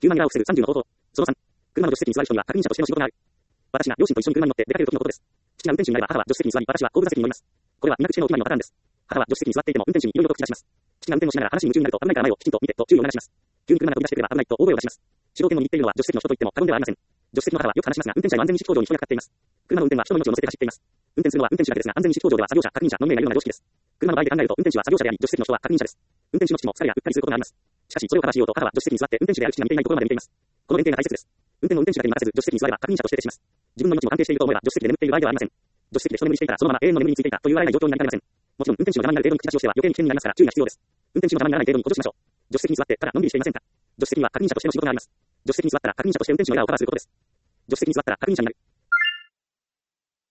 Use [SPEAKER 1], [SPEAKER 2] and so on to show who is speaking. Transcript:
[SPEAKER 1] 急なミラーを防ぐ30の方法。その3、車の助手席に座る人には確認者としての仕事がある。私が両親と一緒に車に乗って出かける時のことです。父が運転手になれば母は助手席に座り、私は後部座席に乗ります。これは医学知恵のお決まりのパターンです。母は助手席に座っていても運転手にいろいろと口出します。父が運転をしながら話に夢中になると危ないから前をきちんと見てと注意を促します。急に車が飛び出してくれば危ないと大声を出します。主導権の握っているのは助手席の人と言っても過言ではありません。助手席の母はよく話しますが、運転者の安全にシフト上に人がかかっています。車の運転は人の命を乗せて走っています。運転するのは運転手だけですが、安全にシフト上では作業者、確認者のみがいるのが常識です。車の場合で考えると運転手は作業者であり、助手席の人は確認者です。運転手の父も疲れやうっかりすることがあります。しかし、それを正しようと母は助手席に座って運転手である父が見ていないところまで見ています。この連携が大切です。運転の運転手だけに任せず、助手席に座れば確認者として停止します。自分の命も安定していると思えば、助手席で眠っている場合ではありません。助手席で一眠りしていたら、そのまま永遠の眠りについていたというあらゆる状況になりかねません。もちろん、運転手の邪魔になる程度の口出しをしては余計に危険になりますから注意が必要です。運転手の邪魔にならない程度に補助しましょう。助手席に座ってただのんびりしていませんか？助手席には確認者としての仕事があります。助手席に座ったら確認者として運転手のエラーをカバーすることです。助手席に座ったら確認者になる。